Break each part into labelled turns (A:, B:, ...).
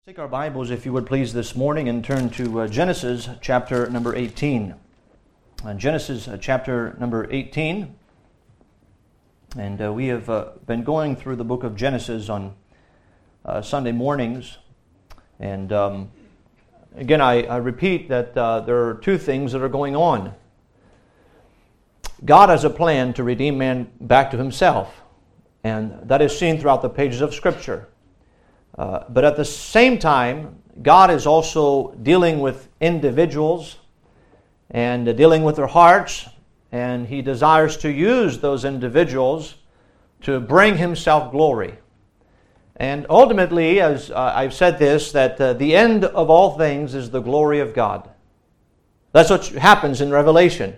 A: Take our Bibles, if you would please, this morning and turn to Genesis chapter number 18. Genesis chapter number 18. And we have been going through the book of Genesis on Sunday mornings. And again, I repeat that there are two things that are going on. God has a plan to redeem man back to himself. And that is seen throughout the pages of Scripture. But at the same time, God is also dealing with individuals and dealing with their hearts, and He desires to use those individuals to bring Himself glory. And ultimately, as I've said this, that the end of all things is the glory of God. That's what happens in Revelation.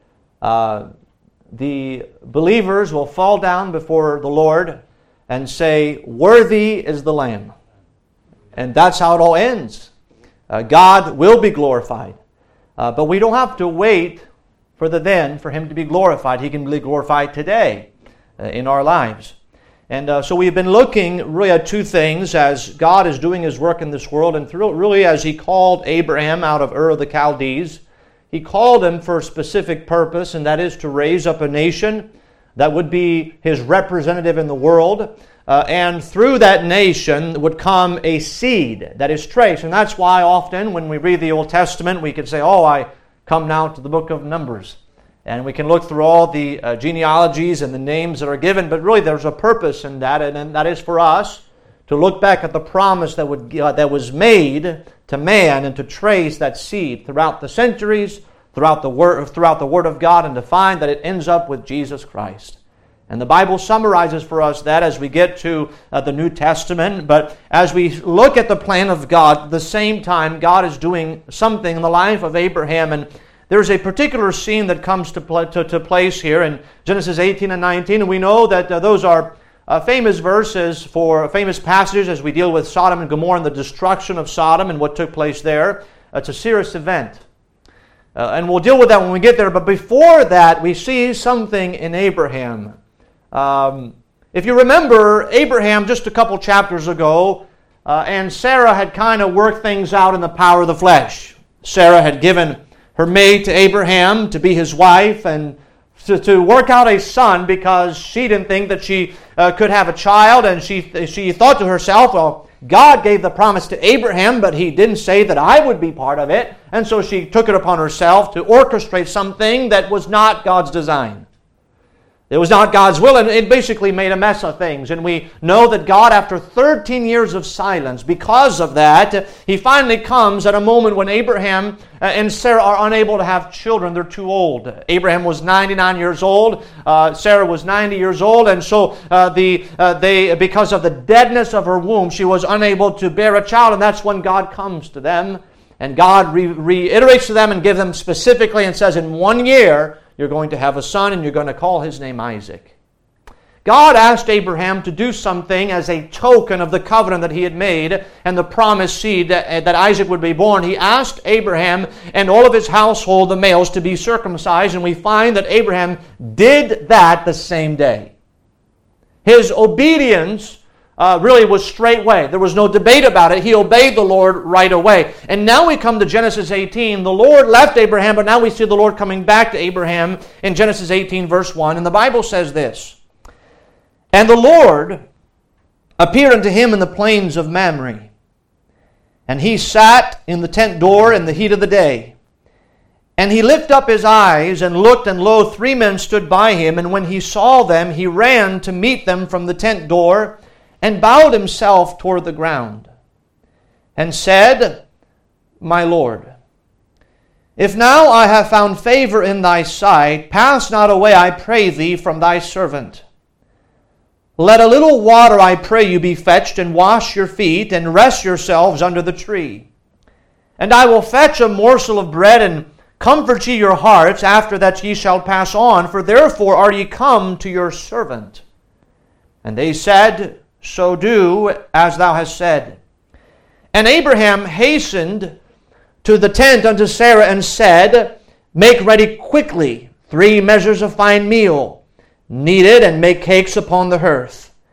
A: The believers will fall down before the Lord and say, "Worthy is the Lamb." And that's how it all ends. God will be glorified. But we don't have to wait for the then for Him to be glorified. He can be glorified today in our lives. And so we've been looking really at two things as God is doing His work in this world. And really as He called Abraham out of Ur of the Chaldees, He called him for a specific purpose, and that is to raise up a nation that would be His representative in the world. And through that nation would come a seed that is traced. And that's why often when we read the Old Testament, we can say, I come now to the book of Numbers. And we can look through all the genealogies and the names that are given. But really there's a purpose in that, and that is for us to look back at the promise that was made to man and to trace that seed throughout the centuries, throughout the Word of God, and to find that it ends up with Jesus Christ. And the Bible summarizes for us that as we get to the New Testament. But as we look at the plan of God, at the same time, God is doing something in the life of Abraham. And there's a particular scene that comes to place here in Genesis 18 and 19. And we know that those are famous verses for famous passages as we deal with Sodom and Gomorrah and the destruction of Sodom and what took place there. It's a serious event. And we'll deal with that when we get there. But before that, we see something in Abraham. If you remember, Abraham just a couple chapters ago, and Sarah had kind of worked things out in the power of the flesh. Sarah had given her maid to Abraham to be his wife and to work out a son because she didn't think that she could have a child, and she thought to herself, well, God gave the promise to Abraham, but He didn't say that I would be part of it. And so she took it upon herself to orchestrate something that was not God's design. It was not God's will, and it basically made a mess of things. And we know that God, after 13 years of silence, because of that, He finally comes at a moment when Abraham and Sarah are unable to have children. They're too old. Abraham was 99 years old. Sarah was 90 years old. And so because of the deadness of her womb, she was unable to bear a child. And that's when God comes to them. And God reiterates to them and gives them specifically and says, in 1 year, you're going to have a son, and you're going to call his name Isaac. God asked Abraham to do something as a token of the covenant that he had made and the promised seed that Isaac would be born. He asked Abraham and all of his household, the males, to be circumcised, and we find that Abraham did that the same day. His obedience really was straightway. There was no debate about it. He obeyed the Lord right away. And now we come to Genesis 18. The Lord left Abraham, but now we see the Lord coming back to Abraham in Genesis 18, verse 1. And the Bible says this, "And the Lord appeared unto him in the plains of Mamre. And he sat in the tent door in the heat of the day. And he lifted up his eyes and looked, and lo, 3 men stood by him. And when he saw them, he ran to meet them from the tent door, and bowed himself toward the ground, and said, My Lord, if now I have found favor in thy sight, pass not away, I pray thee, from thy servant. Let a little water, I pray you, be fetched, and wash your feet, and rest yourselves under the tree. And I will fetch a morsel of bread, and comfort ye your hearts, after that ye shall pass on, for therefore are ye come to your servant. And they said, So do as thou hast said. And Abraham hastened to the tent unto Sarah and said, Make ready quickly 3 measures of fine meal, knead it, and make cakes upon the hearth.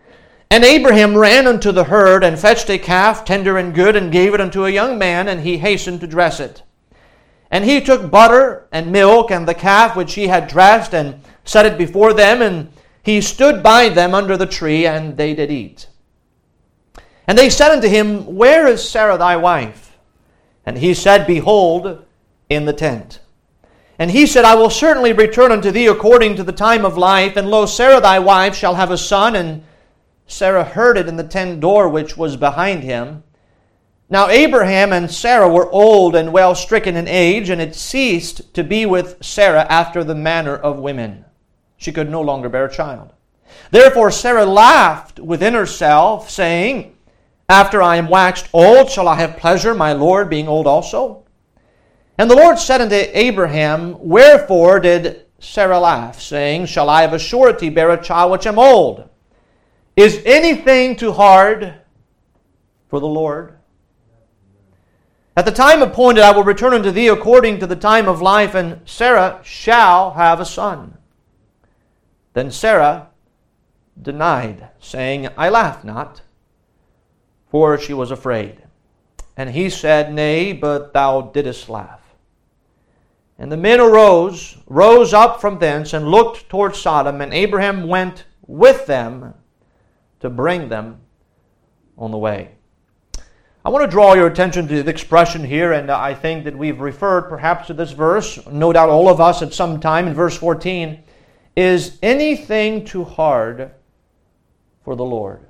A: And Abraham ran unto the herd, and fetched a calf, tender and good, and gave it unto a young man, and he hastened to dress it. And he took butter and milk, and the calf which he had dressed, and set it before them, and he stood by them under the tree, and they did eat. And they said unto him, Where is Sarah thy wife? And he said, Behold, in the tent. And he said, I will certainly return unto thee according to the time of life, and lo, Sarah thy wife shall have a son. And Sarah heard it in the tent door which was behind him. Now Abraham and Sarah were old and well stricken in age, and it ceased to be with Sarah after the manner of women. She could no longer bear a child. Therefore Sarah laughed within herself, saying, After I am waxed old, shall I have pleasure, my Lord being old also? And the Lord said unto Abraham, Wherefore did Sarah laugh, saying, Shall I of a surety bear a child which am old? Is anything too hard for the Lord? At the time appointed I will return unto thee according to the time of life, and Sarah shall have a son. Then Sarah denied, saying, I laugh not, for she was afraid. And he said, Nay, but thou didst laugh. And the men rose up from thence, and looked toward Sodom, and Abraham went with them to bring them on the way. I want to draw your attention to the expression here, and I think that we've referred perhaps to this verse, no doubt all of us at some time, in verse 14. Is anything too hard for the Lord?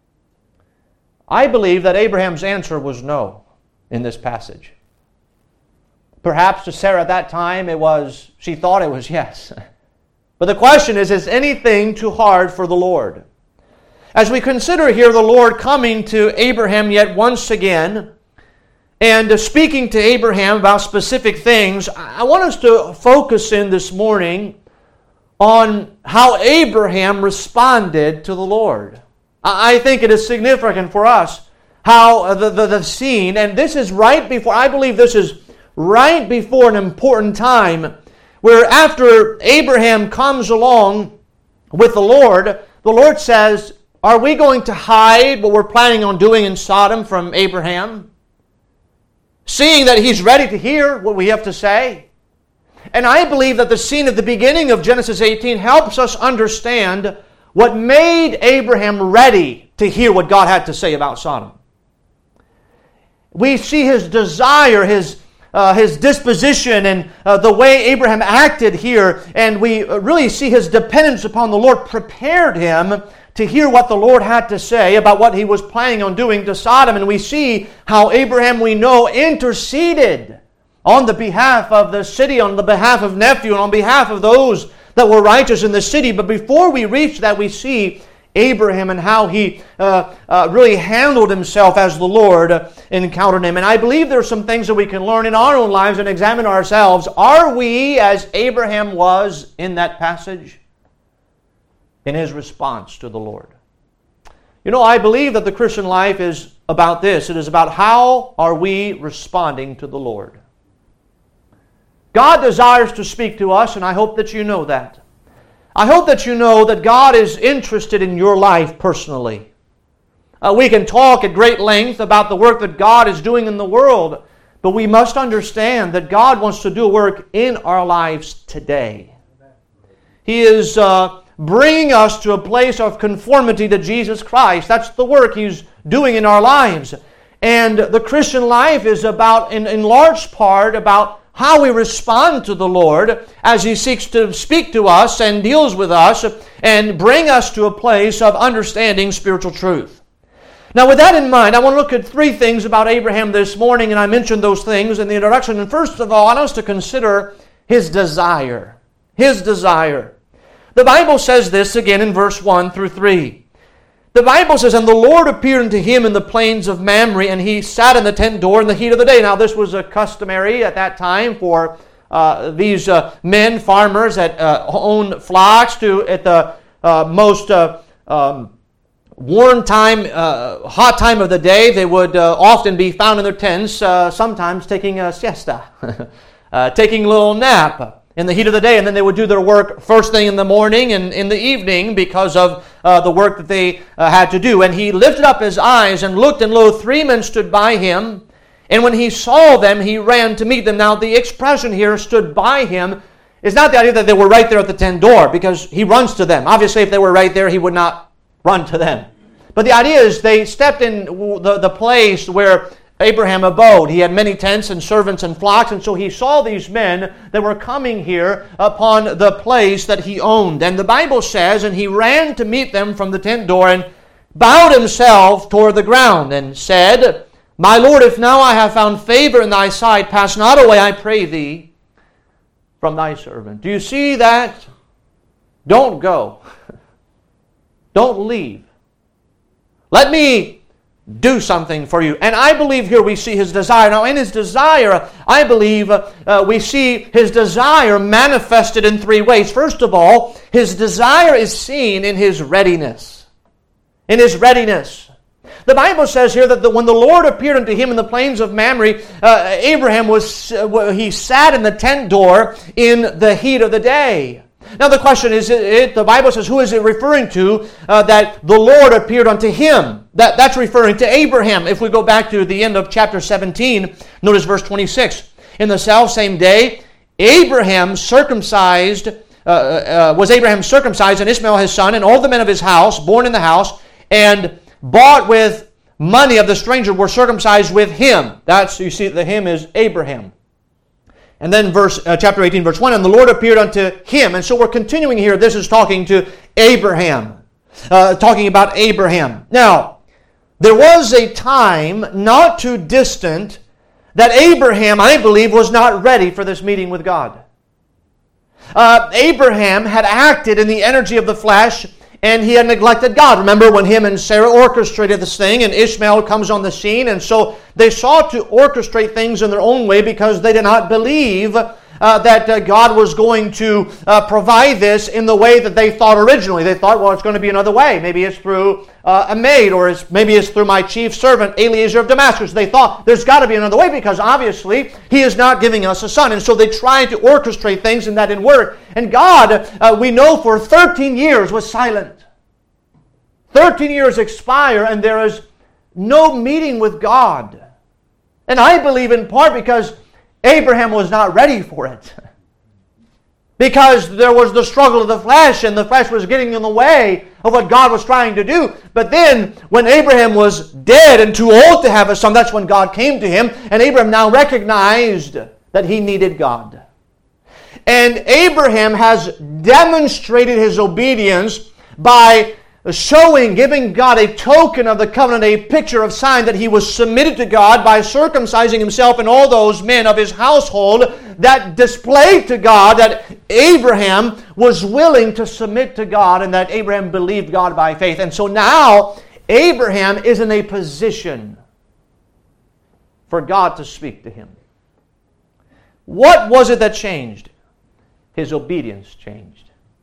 A: I believe that Abraham's answer was no in this passage. Perhaps to Sarah at that time she thought it was yes. But the question is anything too hard for the Lord? As we consider here the Lord coming to Abraham yet once again and speaking to Abraham about specific things, I want us to focus in this morning on how Abraham responded to the Lord. I think it is significant for us how the scene, and this is right before, I believe this is right before an important time where after Abraham comes along with the Lord says, Are we going to hide what we're planning on doing in Sodom from Abraham? Seeing that he's ready to hear what we have to say. And I believe that the scene at the beginning of Genesis 18 helps us understand what made Abraham ready to hear what God had to say about Sodom. We see his desire, his disposition, and the way Abraham acted here, and we really see his dependence upon the Lord prepared him to hear what the Lord had to say about what he was planning on doing to Sodom. And we see how Abraham, we know, interceded on the behalf of the city, on the behalf of nephew, and on behalf of those that were righteous in the city. But before we reach that, we see Abraham and how he really handled himself as the Lord encountered him. And I believe there are some things that we can learn in our own lives and examine ourselves. Are we as Abraham was in that passage in his response to the Lord? You know, I believe that the Christian life is about this. It is about how are we responding to the Lord. God desires to speak to us, and I hope that you know that. I hope that you know that God is interested in your life personally. We can talk at great length about the work that God is doing in the world, but we must understand that God wants to do a work in our lives today. He is bringing us to a place of conformity to Jesus Christ. That's the work He's doing in our lives. And the Christian life is about, in large part, about how we respond to the Lord as He seeks to speak to us and deals with us and bring us to a place of understanding spiritual truth. Now, with that in mind, I want to look at three things about Abraham this morning, and I mentioned those things in the introduction. And first of all, I want us to consider his desire. His desire. The Bible says this again in verse 1 through 3. The Bible says, And the Lord appeared unto him in the plains of Mamre, and he sat in the tent door in the heat of the day. Now, this was a customary at that time for these men, farmers that owned flocks to, at the most warm time, hot time of the day, they would often be found in their tents, sometimes taking a siesta, taking a little nap. in the heat of the day, and then they would do their work first thing in the morning and in the evening because of the work that they had to do. And he lifted up his eyes and looked, and lo, 3 men stood by him. And when he saw them, he ran to meet them. Now, the expression here, stood by him, is not the idea that they were right there at the tent door, because he runs to them. Obviously, if they were right there, he would not run to them. But the idea is they stepped in the place where Abraham abode. He had many tents and servants and flocks, and so he saw these men that were coming here upon the place that he owned. And the Bible says, and he ran to meet them from the tent door and bowed himself toward the ground and said, My Lord, if now I have found favor in thy sight, pass not away, I pray thee, from thy servant. Do you see that? Don't go. Don't leave. Let me do something for you. And I believe here we see his desire. Now, in his desire, I believe we see his desire manifested in 3 ways. First of all, his desire is seen in his readiness. In his readiness. The Bible says here that when the Lord appeared unto him in the plains of Mamre, Abraham he sat in the tent door in the heat of the day. Now the question is, the Bible says, who is it referring to that the Lord appeared unto him? That's referring to Abraham. If we go back to the end of chapter 17, notice verse 26. In the selfsame day, Abraham was circumcised, and Ishmael his son, and all the men of his house, born in the house, and bought with money of the stranger, were circumcised with him. That's, you see, the him is Abraham. And then chapter 18, verse 1, and the Lord appeared unto him. And so we're continuing here. This is talking to Abraham. Talking about Abraham. Now, there was a time not too distant that Abraham, I believe, was not ready for this meeting with God. Abraham had acted in the energy of the flesh, and he had neglected God. Remember when him and Sarah orchestrated this thing, and Ishmael comes on the scene, and so they sought to orchestrate things in their own way because they did not believe that God was going to provide this in the way that they thought originally. They thought, well, it's going to be another way. Maybe it's through a maid, or maybe it's through my chief servant, Eliezer of Damascus. They thought there's got to be another way because obviously he is not giving us a son. And so they tried to orchestrate things, and that didn't work. And God, we know, for 13 years was silent. 13 years expire, and there is no meeting with God. And I believe in part because Abraham was not ready for it. Because there was the struggle of the flesh, and the flesh was getting in the way of what God was trying to do. But then, when Abraham was dead and too old to have a son, that's when God came to him, and Abraham now recognized that he needed God. And Abraham has demonstrated his obedience by giving God a token of the covenant, a picture of sign that he was submitted to God by circumcising himself and all those men of his household, that displayed to God that Abraham was willing to submit to God and that Abraham believed God by faith. And so now Abraham is in a position for God to speak to him. What was it that changed? His obedience changed.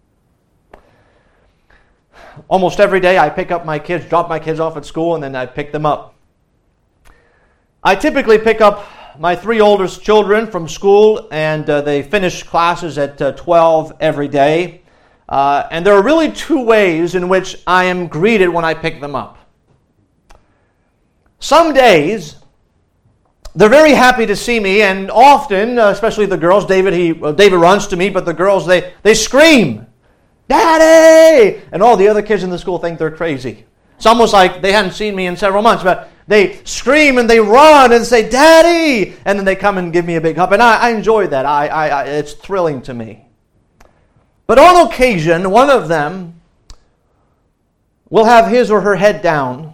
A: Almost every day I pick up my kids, drop my kids off at school, and then I pick them up. I typically pick up my 3 oldest children from school, and they finish classes at 12 every day. And there are really 2 ways in which I am greeted when I pick them up. Some days, they're very happy to see me, and often, especially the girls, David runs to me, but the girls, they scream, "Daddy!" And all the other kids in the school think they're crazy. It's almost like they hadn't seen me in several months, but they scream and they run and say, "Daddy!" And then they come and give me a big hug. And I enjoy that. It's thrilling to me. But on occasion, one of them will have his or her head down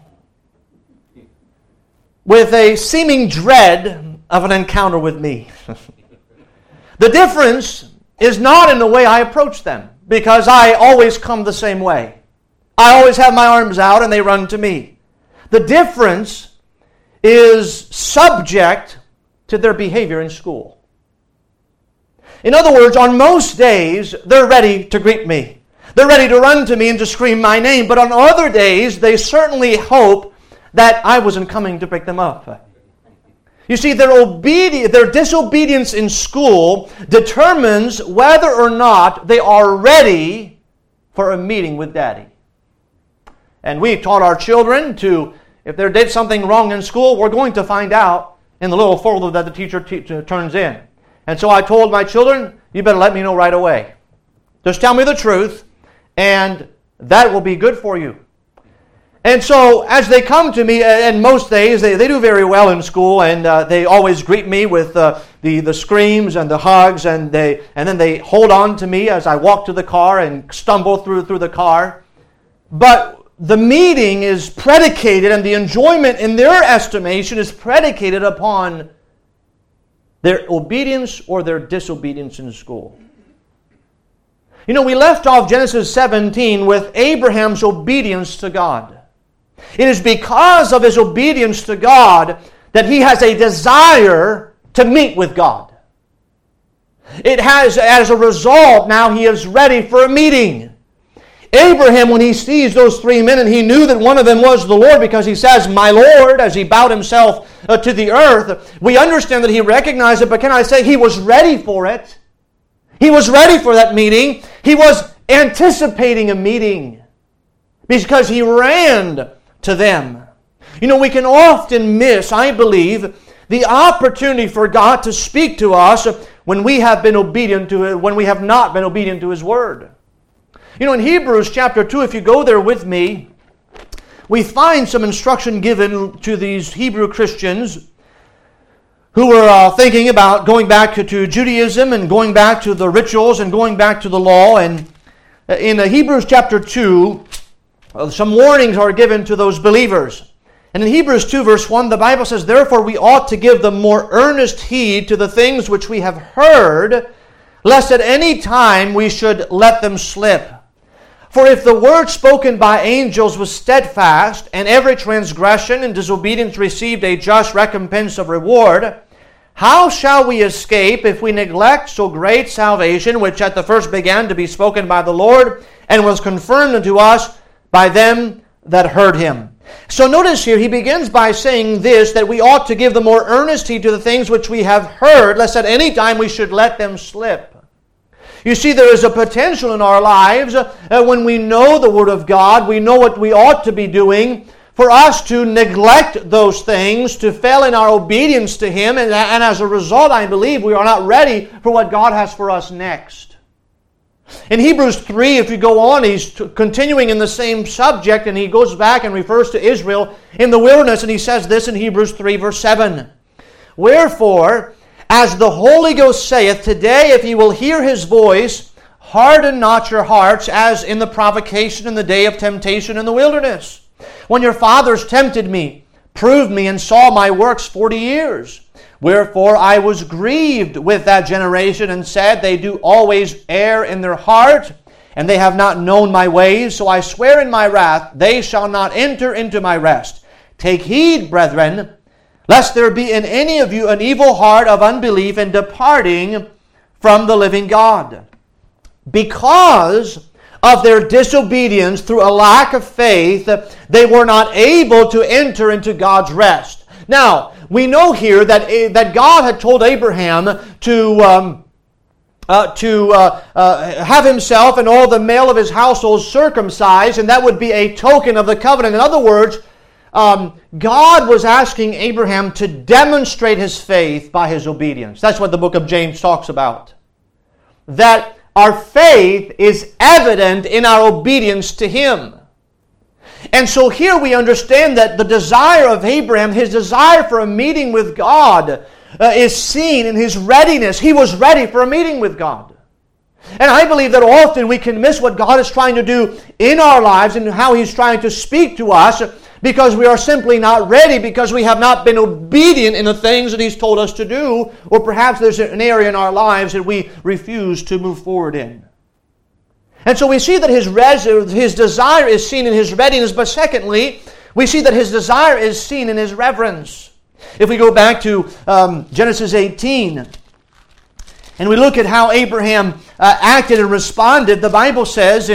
A: with a seeming dread of an encounter with me. The difference is not in the way I approach them, because I always come the same way. I always have my arms out and they run to me. The difference is subject to their behavior in school. In other words, on most days, they're ready to greet me. They're ready to run to me and to scream my name. But on other days, they certainly hope that I wasn't coming to pick them up. You see, their disobedience in school determines whether or not they are ready for a meeting with Daddy. And we taught our children to, if they did something wrong in school, we're going to find out in the little folder that the teacher turns in. And so I told my children, you better let me know right away. Just tell me the truth, and that will be good for you. And so as they come to me, and most days they do very well in school, and they always greet me with the screams and the hugs, and then they hold on to me as I walk to the car and stumble through the car. But the meeting is predicated, and the enjoyment in their estimation is predicated upon their obedience or their disobedience in school. You know, we left off Genesis 17 with Abraham's obedience to God. It is because of his obedience to God that he has a desire to meet with God. It has, as a result, now he is ready for a meeting. Abraham, when he sees those three men, and he knew that one of them was the Lord because he says, "My Lord," as he bowed himself to the earth, we understand that he recognized it, but can I say he was ready for it? He was ready for that meeting. He was anticipating a meeting because he ran to them. You know, we can often miss, I believe, the opportunity for God to speak to us when we have been obedient to it, when we have not been obedient to His Word. You know, in Hebrews chapter 2, if you go there with me, we find some instruction given to these Hebrew Christians who were thinking about going back to Judaism and going back to the rituals and going back to the law. And in Hebrews chapter 2, some warnings are given to those believers. And in Hebrews 2 verse 1, the Bible says, "Therefore we ought to give the more earnest heed to the things which we have heard, lest at any time we should let them slip. For if the word spoken by angels was steadfast, and every transgression and disobedience received a just recompense of reward, how shall we escape if we neglect so great salvation, which at the first began to be spoken by the Lord, and was confirmed unto us by them that heard Him?" So notice here, he begins by saying this, that we ought to give the more earnest heed to the things which we have heard, lest at any time we should let them slip. You see, there is a potential in our lives when we know the Word of God, we know what we ought to be doing, for us to neglect those things, to fail in our obedience to Him, and as a result, I believe we are not ready for what God has for us next. In Hebrews 3, if you go on, he's continuing in the same subject, and he goes back and refers to Israel in the wilderness, and he says this in Hebrews 3, verse 7. "Wherefore, as the Holy Ghost saith, Today, if ye will hear His voice, harden not your hearts, as in the provocation in the day of temptation in the wilderness, when your fathers tempted me, proved me, and saw my works 40 years. Wherefore I was grieved with that generation, and said, They do always err in their heart, and they have not known my ways. So I swear in my wrath, they shall not enter into my rest. Take heed, brethren, lest there be in any of you an evil heart of unbelief in departing from the living God." Because of their disobedience through a lack of faith, they were not able to enter into God's rest. Now, we know here that God had told Abraham to have himself and all the male of his household circumcised, and that would be a token of the covenant. In other words, God was asking Abraham to demonstrate his faith by his obedience. That's what the book of James talks about. That our faith is evident in our obedience to Him. And so here we understand that the desire of Abraham, his desire for a meeting with God, is seen in his readiness. He was ready for a meeting with God. And I believe that often we can miss what God is trying to do in our lives and how He's trying to speak to us because we are simply not ready, because we have not been obedient in the things that He's told us to do, or perhaps there's an area in our lives that we refuse to move forward in. And so we see that his desire is seen in his readiness, but secondly, we see that his desire is seen in his reverence. If we go back to Genesis 18, and we look at how Abraham acted and responded, the Bible says,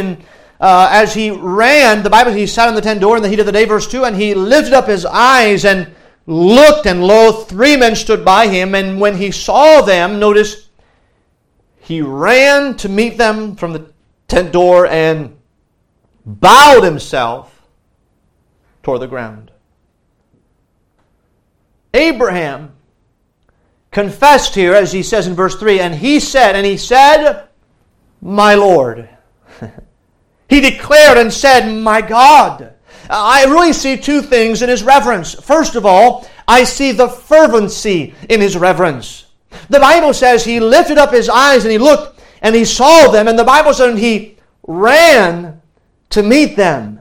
A: as he ran, the Bible says he sat on the tent door in the heat of the day, verse 2, and he lifted up his eyes and looked, and lo, 3 men stood by him. And when he saw them, notice, he ran to meet them from the tent door and bowed himself toward the ground. Abraham confessed here, as he says in verse 3, and he said, my Lord. He declared and said, my God. I really see 2 things in his reverence. First of all, I see the fervency in his reverence. The Bible says he lifted up his eyes and he looked and he saw them, and the Bible says he ran to meet them.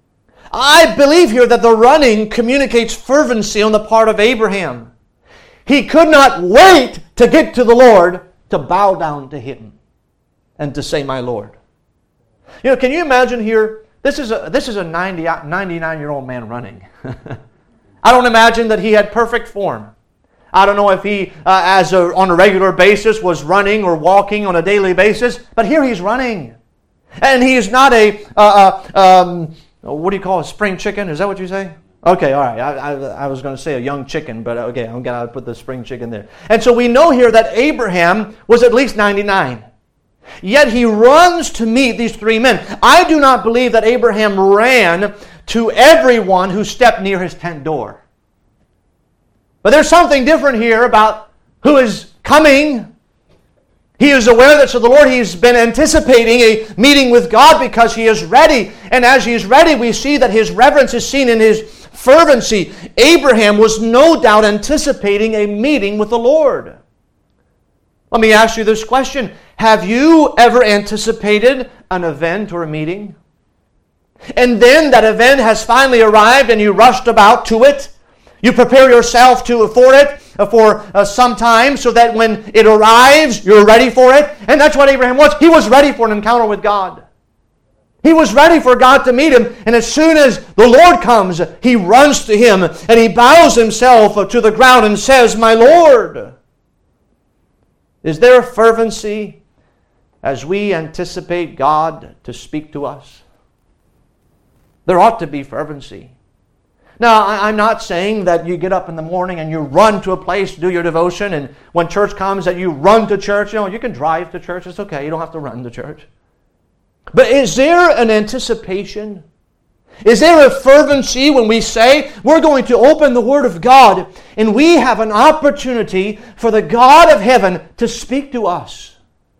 A: I believe here that the running communicates fervency on the part of Abraham. He could not wait to get to the Lord to bow down to him and to say, my Lord. You know, can you imagine here, this is a 99-year-old man running. I don't imagine that he had perfect form. I don't know if he, on a regular basis, was running or walking on a daily basis, but here he's running. And he is not what do you call a spring chicken? Is that what you say? Okay, all right. I was going to say a young chicken, but okay, I'm going to put the spring chicken there. And so we know here that Abraham was at least 99. Yet he runs to meet these 3 men. I do not believe that Abraham ran to everyone who stepped near his tent door. But there's something different here about who is coming. He is aware that, so the Lord, he's been anticipating a meeting with God because he is ready. And as he is ready, we see that his reverence is seen in his fervency. Abraham was no doubt anticipating a meeting with the Lord. Let me ask you this question. Have you ever anticipated an event or a meeting? And then that event has finally arrived and you rushed about to it. You prepare yourself for it for some time so that when it arrives, you're ready for it. And that's what Abraham was. He was ready for an encounter with God. He was ready for God to meet him. And as soon as the Lord comes, he runs to him and he bows himself to the ground and says, my Lord. Is there a fervency as we anticipate God to speak to us? There ought to be fervency. Now, I'm not saying that you get up in the morning and you run to a place to do your devotion, and when church comes that you run to church. You know, you can drive to church. It's okay. You don't have to run to church. But is there an anticipation? Is there a fervency when we say we're going to open the Word of God and we have an opportunity for the God of heaven to speak to us?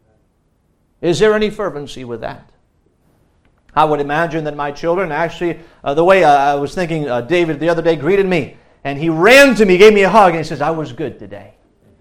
A: Is there any fervency with that? I would imagine that my children, actually, the way I was thinking, David the other day greeted me, and he ran to me, gave me a hug, and he says, I was good today.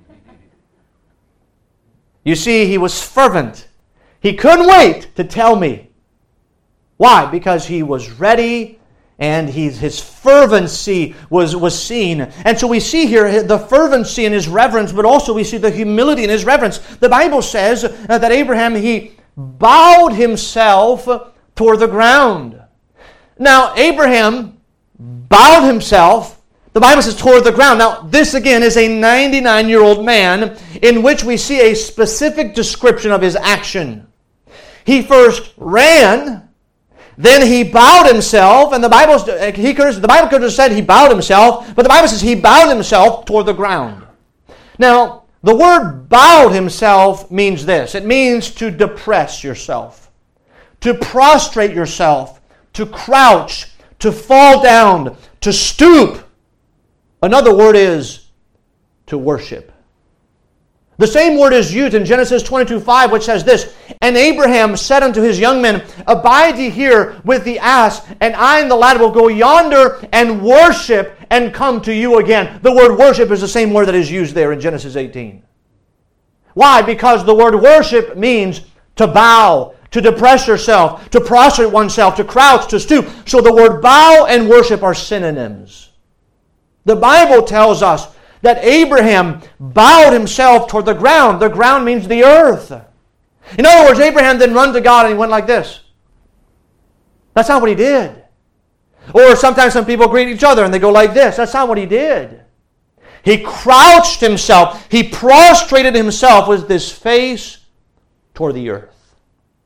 A: You see, he was fervent. He couldn't wait to tell me. Why? Because he was ready, and his fervency was seen. And so we see here the fervency in his reverence, but also we see the humility in his reverence. The Bible says that Abraham, he bowed himself toward the ground. Now, Abraham bowed himself, the Bible says, toward the ground. Now, this again is a 99-year-old man in which we see a specific description of his action. He first ran, then he bowed himself, and the Bible could have said he bowed himself, but the Bible says he bowed himself toward the ground. Now, the word bowed himself means this. It means to depress yourself, to prostrate yourself, to crouch, to fall down, to stoop. Another word is to worship. The same word is used in Genesis 22:5, which says this, and Abraham said unto his young men, abide ye here with the ass, and I and the lad will go yonder and worship and come to you again. The word worship is the same word that is used there in Genesis 18. Why? Because the word worship means to bow, to depress yourself, to prostrate oneself, to crouch, to stoop. So the word bow and worship are synonyms. The Bible tells us that Abraham bowed himself toward the ground. The ground means the earth. In other words, Abraham didn't run to God and he went like this. That's not what he did. Or sometimes some people greet each other and they go like this. That's not what he did. He crouched himself. He prostrated himself with his face toward the earth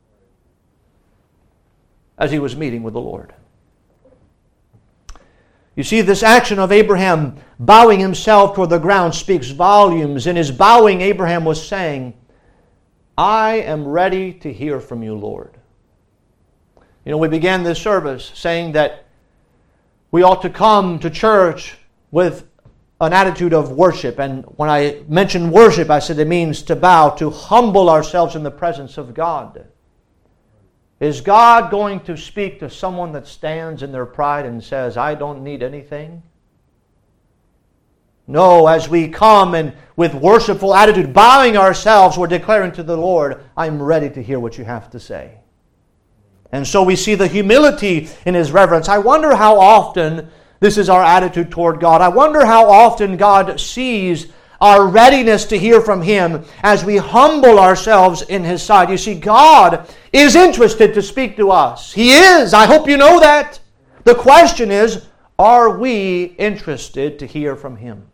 A: as he was meeting with the Lord. You see, this action of Abraham bowing himself toward the ground speaks volumes. In his bowing, Abraham was saying, I am ready to hear from you, Lord. You know, we began this service saying that we ought to come to church with an attitude of worship. And when I mentioned worship, I said it means to bow, to humble ourselves in the presence of God. Is God going to speak to someone that stands in their pride and says, I don't need anything? No, as we come and with worshipful attitude, bowing ourselves, we're declaring to the Lord, I'm ready to hear what you have to say. And so we see the humility in His reverence. I wonder how often this is our attitude toward God. I wonder how often God sees our readiness to hear from Him as we humble ourselves in His sight. You see, God is interested to speak to us. He is. I hope you know that. The question is, are we interested to hear from Him?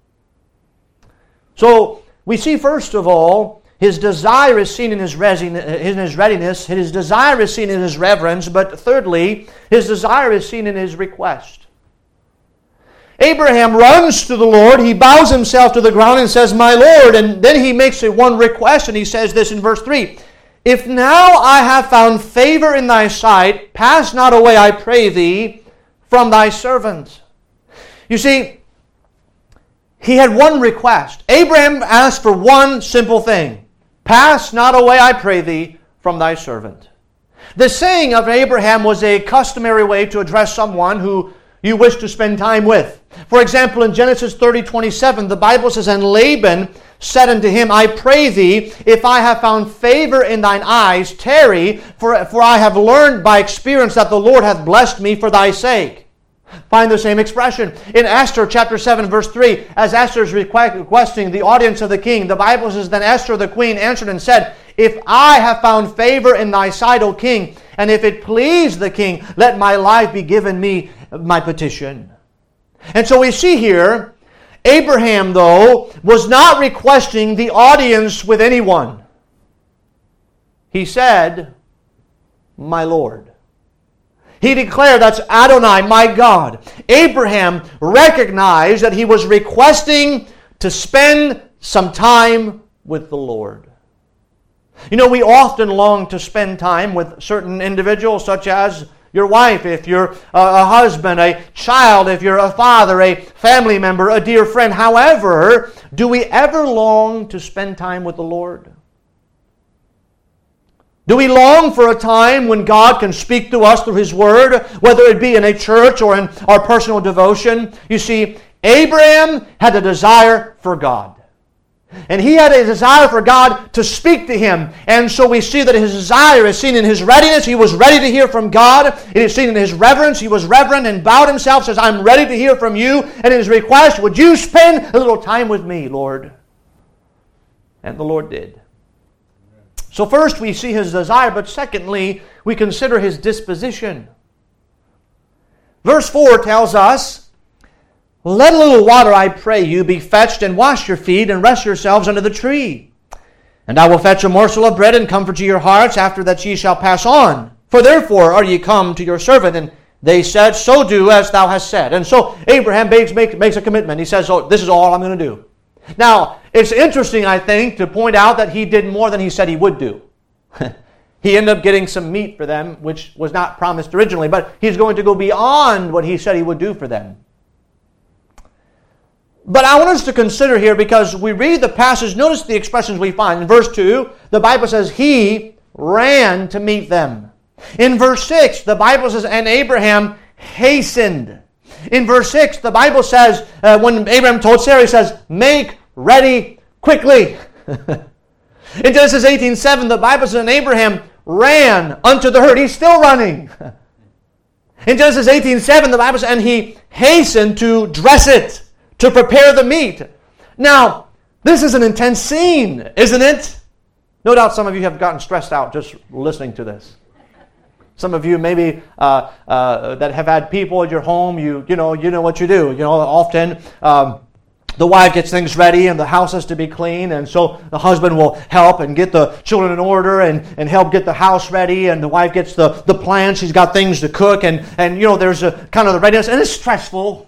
A: So, we see first of all, His desire is seen in His readiness. His desire is seen in His reverence. But thirdly, His desire is seen in His request. Abraham runs to the Lord. He bows himself to the ground and says, my Lord. And then he makes one request, and he says this in verse 3. If now I have found favor in thy sight, pass not away, I pray thee, from thy servant. You see, he had one request. Abraham asked for one simple thing. Pass not away, I pray thee, from thy servant. The saying of Abraham was a customary way to address someone who you wish to spend time with. For example, in Genesis 30:27, the Bible says, and Laban said unto him, I pray thee, if I have found favor in thine eyes, tarry, for I have learned by experience that the Lord hath blessed me for thy sake. Find the same expression. In Esther chapter 7, verse 3, as Esther is requesting the audience of the king, the Bible says, then Esther the queen answered and said, if I have found favor in thy sight, O king, and if it please the king, let my life be given me my petition. And so we see here, Abraham, though, was not requesting the audience with anyone. He said, my Lord. He declared, that's Adonai, my God. Abraham recognized that he was requesting to spend some time with the Lord. You know, we often long to spend time with certain individuals, such as your wife, if you're a husband, a child, if you're a father, a family member, a dear friend. However, do we ever long to spend time with the Lord? Do we long for a time when God can speak to us through His Word, whether it be in a church or in our personal devotion? You see, Abraham had a desire for God. And he had a desire for God to speak to him. And so we see that his desire is seen in his readiness. He was ready to hear from God. It is seen in his reverence. He was reverent and bowed himself, says, I'm ready to hear from you. And in his request, would you spend a little time with me, Lord? And the Lord did. So first we see his desire, but secondly, we consider his disposition. Verse 4 tells us, let a little water, I pray you, be fetched, and wash your feet, and rest yourselves under the tree. And I will fetch a morsel of bread, and comfort you your hearts, after that ye shall pass on. For therefore are ye come to your servant. And they said, so do as thou hast said. And so Abraham makes a commitment. He says, oh, this is all I'm going to do. Now, it's interesting, I think, to point out that he did more than he said he would do. He ended up getting some meat for them, which was not promised originally, but he's going to go beyond what he said he would do for them. But I want us to consider here, because we read the passage, notice the expressions we find. In verse 2, the Bible says, he ran to meet them. In verse 6, the Bible says, and Abraham hastened. In verse 6, the Bible says, when Abraham told Sarah, he says, make ready quickly. In Genesis 18:7, the Bible says, and Abraham ran unto the herd. He's still running. In Genesis 18:7, the Bible says, and he hastened to dress it, to prepare the meat. Now, this is an intense scene, isn't it? No doubt some of you have gotten stressed out just listening to this. Some of you maybe that have had people at your home, you know what you do. You know, often the wife gets things ready and the house has to be clean, and so the husband will help and get the children in order and help get the house ready, and the wife gets the plan. She's got things to cook, and there's a kind of the readiness, and it's stressful.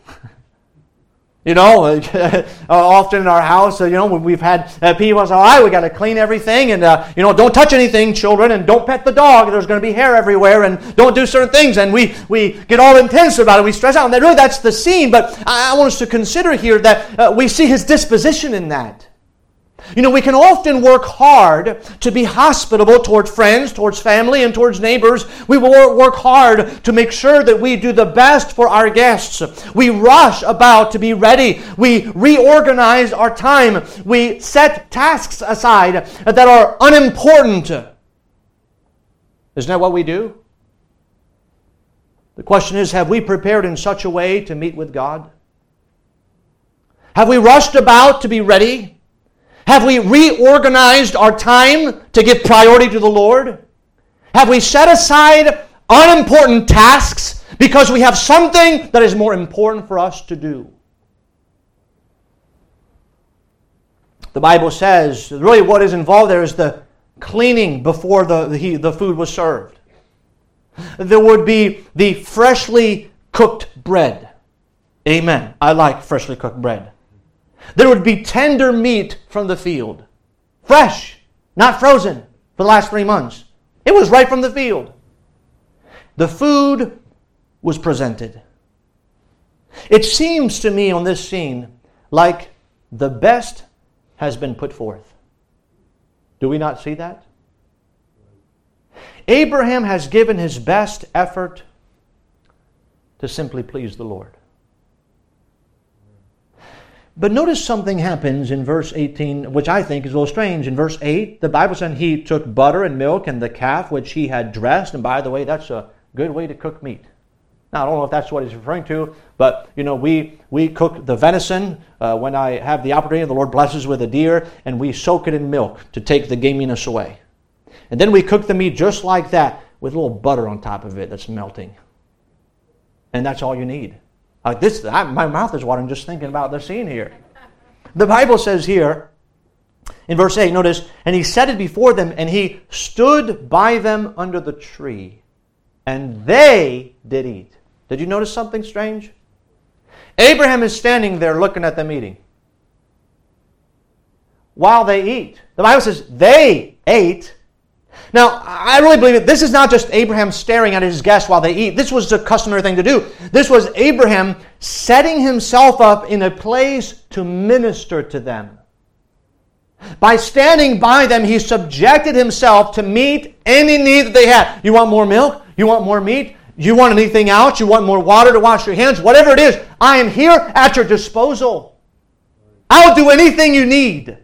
A: Often in our house, when we've had people say, all right, we got to clean everything, and, don't touch anything, children, and don't pet the dog. There's going to be hair everywhere, and don't do certain things. And we get all intense about it. We stress out. And that's the scene. But I want us to consider here that we see his disposition in that. We can often work hard to be hospitable towards friends, towards family, and towards neighbors. We will work hard to make sure that we do the best for our guests. We rush about to be ready. We reorganize our time. We set tasks aside that are unimportant. Isn't that what we do? The question is, have we prepared in such a way to meet with God? Have we rushed about to be ready? Have we reorganized our time to give priority to the Lord? Have we set aside unimportant tasks because we have something that is more important for us to do? The Bible says, really what is involved there is the cleaning before the food was served. There would be the freshly cooked bread. Amen. I like freshly cooked bread. There would be tender meat from the field. Fresh, not frozen for the last 3 months. It was right from the field. The food was presented. It seems to me on this scene like the best has been put forth. Do we not see that? Abraham has given his best effort to simply please the Lord. But notice something happens in verse 18, which I think is a little strange. In verse 8, the Bible said he took butter and milk and the calf which he had dressed. And by the way, that's a good way to cook meat. Now, I don't know if that's what he's referring to, but, we cook the venison when I have the opportunity. The Lord blesses with a deer, and we soak it in milk to take the gaminess away. And then we cook the meat just like that with a little butter on top of it that's melting. And that's all you need. Like this, my mouth is watering just thinking about the scene here. The Bible says here, in verse 8, notice, and he set it before them, and he stood by them under the tree, and they did eat. Did you notice something strange? Abraham is standing there looking at them eating while they eat. The Bible says they ate. Now, I really believe it. This is not just Abraham staring at his guests while they eat. This was the customary thing to do. This was Abraham setting himself up in a place to minister to them. By standing by them, he subjected himself to meet any need that they had. You want more milk? You want more meat? You want anything else? You want more water to wash your hands? Whatever it is, I am here at your disposal. I'll do anything you need.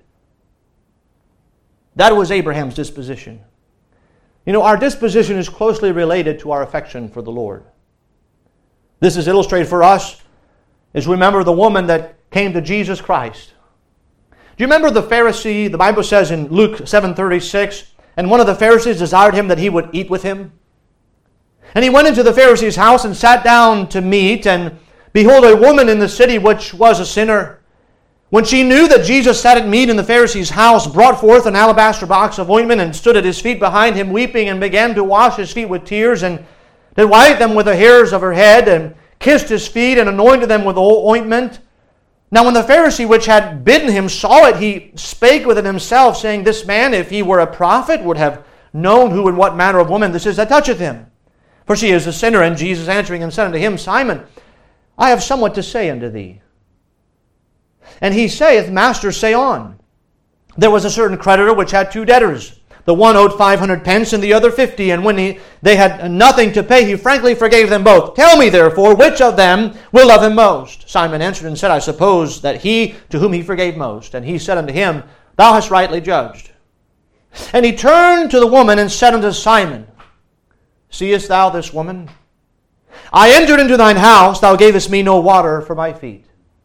A: That was Abraham's disposition. Our disposition is closely related to our affection for the Lord. This is illustrated for us as we remember the woman that came to Jesus Christ. Do you remember the Pharisee? The Bible says in Luke 7:36, and one of the Pharisees desired him that he would eat with him. And he went into the Pharisee's house and sat down to meat, and behold, a woman in the city which was a sinner, when she knew that Jesus sat at meat in the Pharisee's house, brought forth an alabaster box of ointment and stood at his feet behind him, weeping, and began to wash his feet with tears, and did wipe them with the hairs of her head, and kissed his feet, and anointed them with ointment. Now when the Pharisee which had bidden him saw it, he spake within himself, saying, This man, if he were a prophet, would have known who and what manner of woman this is that toucheth him. For she is a sinner. And Jesus answering and said unto him, Simon, I have somewhat to say unto thee. And he saith, Master, say on. There was a certain creditor which had 2 debtors. The one owed 500 pence and the other 50. And when they had nothing to pay, he frankly forgave them both. Tell me therefore, which of them will love him most? Simon answered and said, I suppose that he to whom he forgave most. And he said unto him, Thou hast rightly judged. And he turned to the woman and said unto Simon, Seest thou this woman? I entered into thine house, thou gavest me no water for my feet.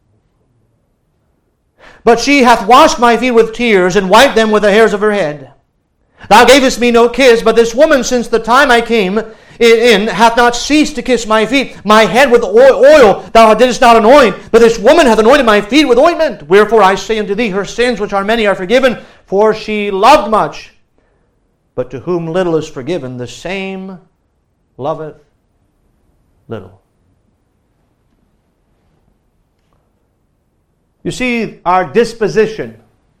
A: But she hath washed my feet with tears, and wiped them with the hairs of her head. Thou gavest me no kiss, but this woman, since the time I came hath not ceased to kiss my feet. My head with oil thou didst not anoint, but this woman hath anointed my feet with ointment. Wherefore I say unto thee, her sins, which are many, are forgiven, for she loved much. But to whom little is forgiven, the same loveth little. You see, our disposition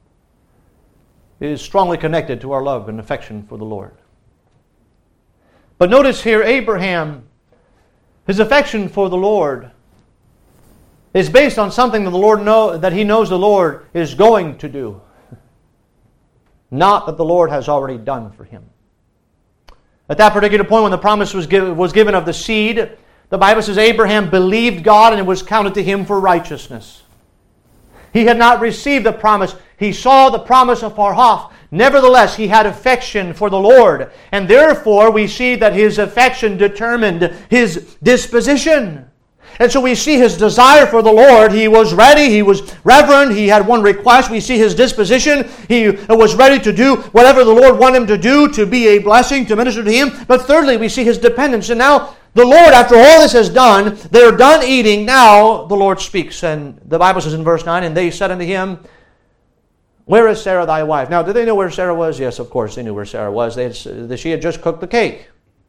A: is strongly connected to our love and affection for the Lord. But notice here, Abraham, his affection for the Lord is based on something that he knows the Lord is going to do, not that the Lord has already done for him. At that particular point, when the promise was given of the seed, the Bible says Abraham believed God and it was counted to him for righteousness. He had not received the promise. He saw the promise afar off. Nevertheless, he had affection for the Lord. And therefore, we see that his affection determined his disposition. And so we see his desire for the Lord. He was ready. He was reverent. He had one request. We see his disposition. He was ready to do whatever the Lord wanted him to do, to be a blessing, to minister to him. But thirdly, we see his dependence. And now the Lord, after all this is done, they're done eating. Now the Lord speaks. And the Bible says in verse 9, and they said unto him, where is Sarah thy wife? Now, did they know where Sarah was? Yes, of course, they knew where Sarah was. She had just cooked the cake.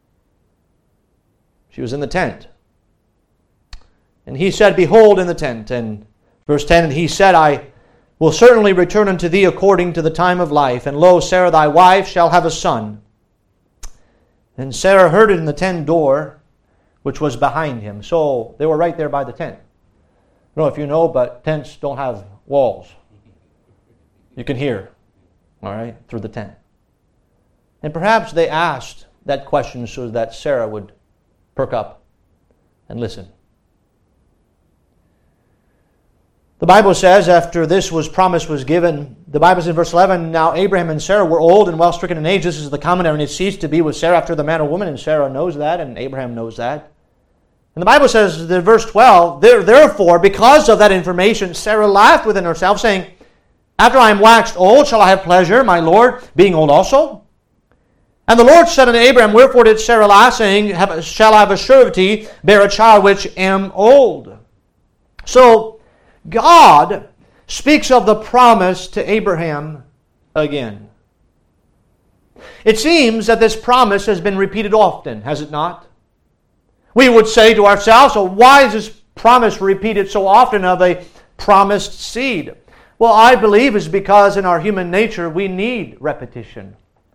A: She was in the tent. And he said, behold, in the tent. And verse 10, and he said, I will certainly return unto thee according to the time of life. And lo, Sarah thy wife shall have a son. And Sarah heard it in the tent door, which was behind him. So they were right there by the tent. I don't know if you know, but tents don't have walls. You can hear, all right, through the tent. And perhaps they asked that question so that Sarah would perk up and listen. The Bible says after this promise was given, the Bible says in verse 11, now Abraham and Sarah were old and well stricken in age. This is the commentary, and it ceased to be with Sarah after the manner of woman, and Sarah knows that, and Abraham knows that. And the Bible says in verse 12, therefore, because of that information, Sarah laughed within herself, saying, after I am waxed old, shall I have pleasure, my Lord, being old also? And the Lord said unto Abraham, wherefore did Sarah laugh, saying, shall I of a surety bear a child which am old? So, God speaks of the promise to Abraham again. It seems that this promise has been repeated often, has it not? We would say to ourselves, so why is this promise repeated so often of a promised seed? Well, I believe it's because in our human nature we need repetition.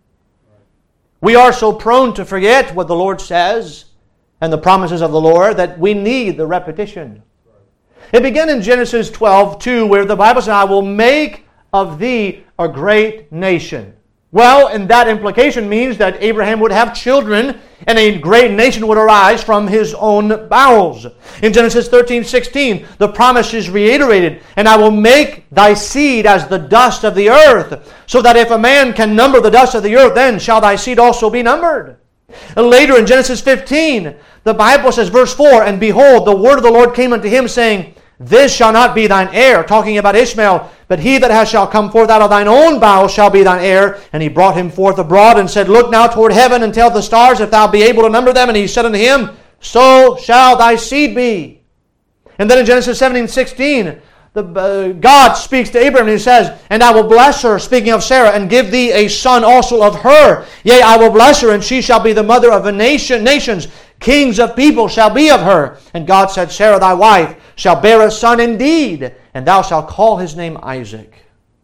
A: We are so prone to forget what the Lord says and the promises of the Lord that we need the repetition. It began in Genesis 12:2, where the Bible says, I will make of thee a great nation. Well, and that implication means that Abraham would have children and a great nation would arise from his own bowels. In Genesis 13:16, the promise is reiterated, and I will make thy seed as the dust of the earth, so that if a man can number the dust of the earth, then shall thy seed also be numbered. And later in Genesis 15, the Bible says, verse 4, and behold, the word of the Lord came unto him, saying, this shall not be thine heir, talking about Ishmael, but he that shall come forth out of thine own bowels shall be thine heir. And he brought him forth abroad and said, look now toward heaven and tell the stars if thou be able to number them. And he said unto him, so shall thy seed be. And then in Genesis 17:16, God speaks to Abraham and he says, and I will bless her, speaking of Sarah, and give thee a son also of her. Yea, I will bless her, and she shall be the mother of nations. Kings of people shall be of her. And God said, Sarah thy wife shall bear a son indeed, and thou shalt call his name Isaac.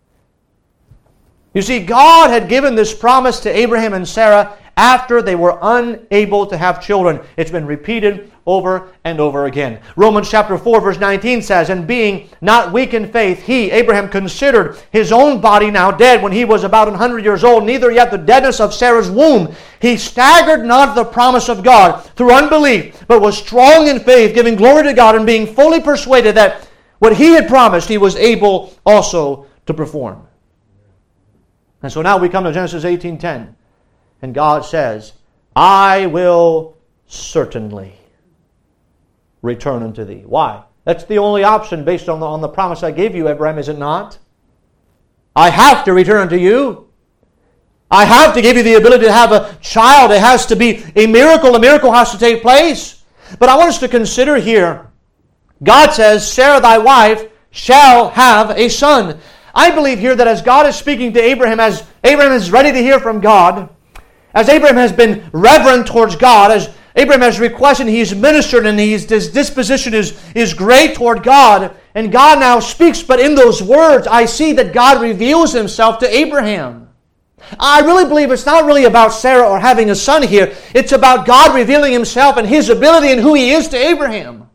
A: You see, God had given this promise to Abraham and Sarah after they were unable to have children. It's been repeated over and over again. Romans chapter 4 verse 19 says, and being not weak in faith, he, Abraham, considered his own body now dead when he was about 100 years old, neither yet the deadness of Sarah's womb. He staggered not the promise of God through unbelief, but was strong in faith, giving glory to God and being fully persuaded that what he had promised he was able also to perform. And so now we come to Genesis 18:10. And God says, I will certainly return unto thee. Why? That's the only option based on the promise I gave you, Abraham, is it not? I have to return unto you. I have to give you the ability to have a child. It has to be a miracle. A miracle has to take place. But I want us to consider here, God says, Sarah thy wife shall have a son. I believe here that as God is speaking to Abraham, as Abraham is ready to hear from God, as Abraham has been reverent towards God, as Abraham has requested, he's ministered, and his disposition is great toward God, and God now speaks, but in those words, I see that God reveals himself to Abraham. I really believe it's not really about Sarah or having a son here. It's about God revealing himself and his ability and who he is to Abraham.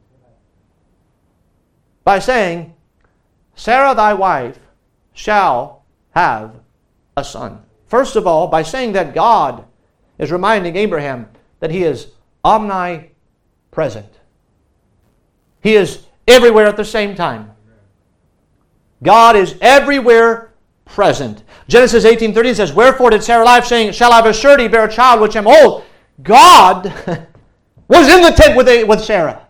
A: By saying, Sarah thy wife shall have a son. First of all, by saying that God is reminding Abraham that he is omnipresent. He is everywhere at the same time. God is everywhere present. Genesis 18:30 says, Wherefore did Sarah lie, saying, Shall I of a surety bear a child which am old? God was in the tent with Sarah.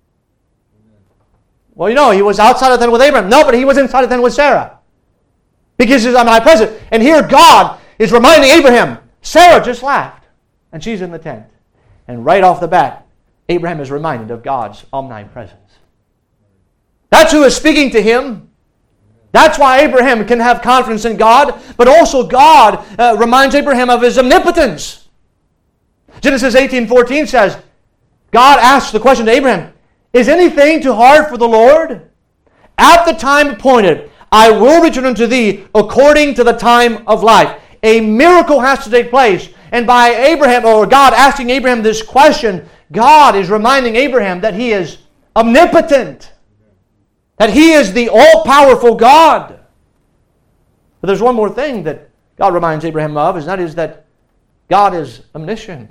A: Well, you know, he was outside the tent with Abraham. No, but he was inside the tent with Sarah. Because he's omnipresent. And here God is reminding Abraham, Sarah just laughed, and she's in the tent. And right off the bat, Abraham is reminded of God's omnipresence. That's who is speaking to him. That's why Abraham can have confidence in God, but also God reminds Abraham of his omnipotence. Genesis 18:14 says, God asks the question to Abraham, Is anything too hard for the Lord? At the time appointed, I will return unto thee according to the time of life. A miracle has to take place. And by Abraham, or God asking Abraham this question, God is reminding Abraham that he is omnipotent. That he is the all-powerful God. But there's one more thing that God reminds Abraham of, and that is that God is omniscient.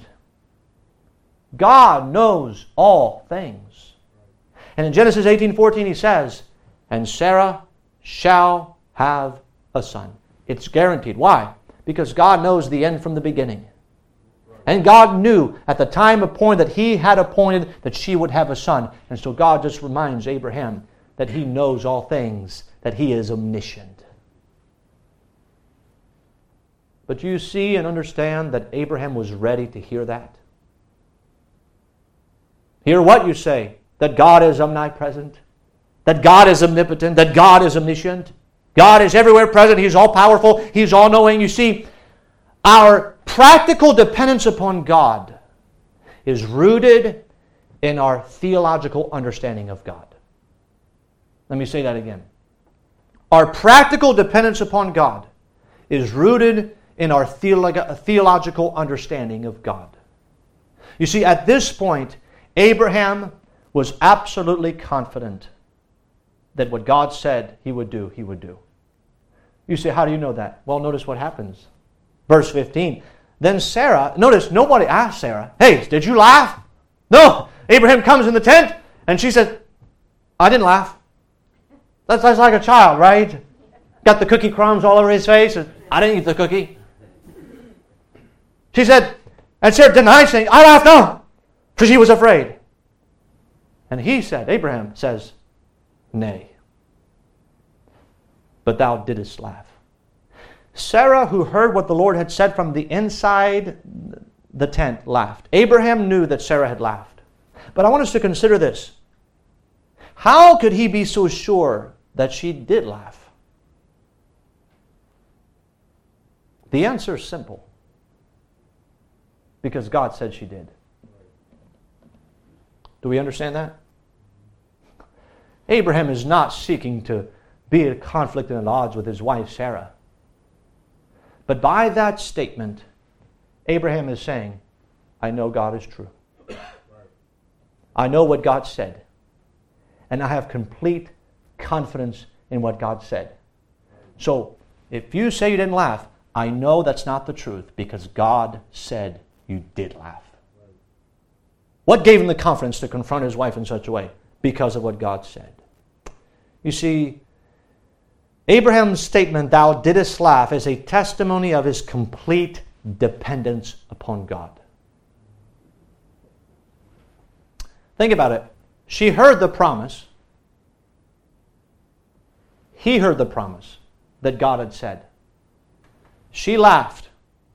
A: God knows all things. And in Genesis 18:14 he says, And Sarah shall have a son. It's guaranteed. Why? Because God knows the end from the beginning. And God knew at the time appointed that he had appointed that she would have a son. And so God just reminds Abraham that he knows all things, that he is omniscient. But you see and understand that Abraham was ready to hear that. Hear what you say? That God is omnipresent, that God is omnipotent, that God is omniscient. God is everywhere present. He's all-powerful. He's all-knowing. You see, our practical dependence upon God is rooted in our theological understanding of God. Let me say that again. Our practical dependence upon God is rooted in our theological understanding of God. You see, at this point, Abraham was absolutely confident that what God said he would do, he would do. You say, how do you know that? Well, notice what happens. Verse 15. Then Sarah, notice nobody asked Sarah, Hey, did you laugh? No. Abraham comes in the tent and she said, I didn't laugh. That's like a child, right? Got the cookie crumbs all over his face. And, I didn't eat the cookie. She said, and Sarah denied, saying, I laughed not, for she was afraid. And he said, Abraham says, Nay, but thou didst laugh. Sarah, who heard what the Lord had said from the inside the tent, laughed. Abraham knew that Sarah had laughed. But I want us to consider this. How could he be so sure that she did laugh? The answer is simple. Because God said she did. Do we understand that? Abraham is not seeking to be at conflict and at odds with his wife Sarah. But by that statement, Abraham is saying, I know God is true. I know what God said. And I have complete confidence in what God said. So, if you say you didn't laugh, I know that's not the truth because God said you did laugh. What gave him the confidence to confront his wife in such a way? Because of what God said. You see, Abraham's statement, thou didst laugh, is a testimony of his complete dependence upon God. Think about it. She heard the promise. He heard the promise that God had said. She laughed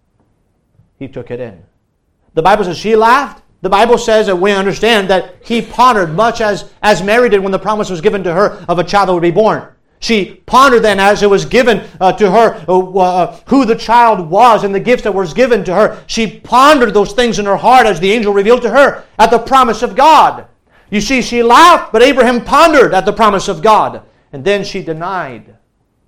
A: he took it in. The Bible says she laughed. The Bible says that we understand that he pondered much as Mary did when the promise was given to her of a child that would be born. She pondered then as it was given to her who the child was and the gifts that was given to her. She pondered those things in her heart as the angel revealed to her at the promise of God. You see, she laughed, but Abraham pondered at the promise of God. And then she denied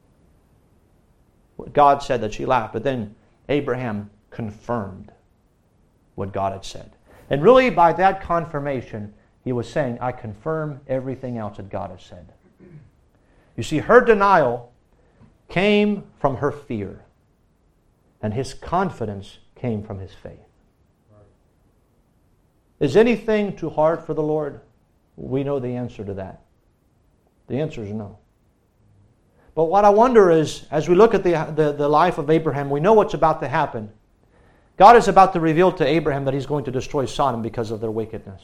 A: what God said that she laughed. But then Abraham confirmed what God had said. And really by that confirmation, he was saying, I confirm everything else that God has said. You see, her denial came from her fear, and his confidence came from his faith. Is anything too hard for the Lord? We know the answer to that. The answer is no. But what I wonder is, as we look at the life of Abraham, we know what's about to happen. God is about to reveal to Abraham that he's going to destroy Sodom because of their wickedness.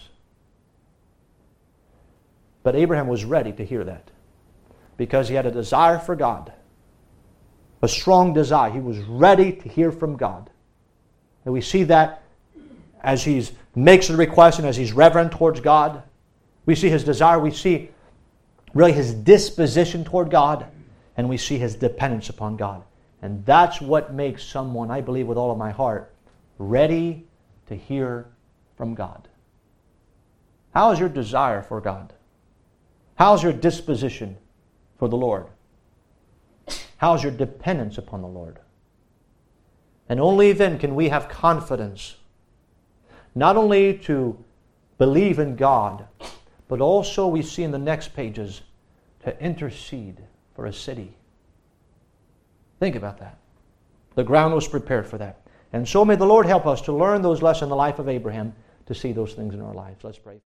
A: But Abraham was ready to hear that because he had a desire for God, a strong desire. He was ready to hear from God. And we see that as he makes the request and as he's reverent towards God. We see his desire. We see really his disposition toward God. And we see his dependence upon God. And that's what makes someone, I believe with all of my heart, ready to hear from God. How is your desire for God? How is your disposition for the Lord? How is your dependence upon the Lord? And only then can we have confidence, not only to believe in God, but also we see in the next pages to intercede for a city. Think about that. The ground was prepared for that. And so may the Lord help us to learn those lessons in the life of Abraham, to see those things in our lives. Let's pray.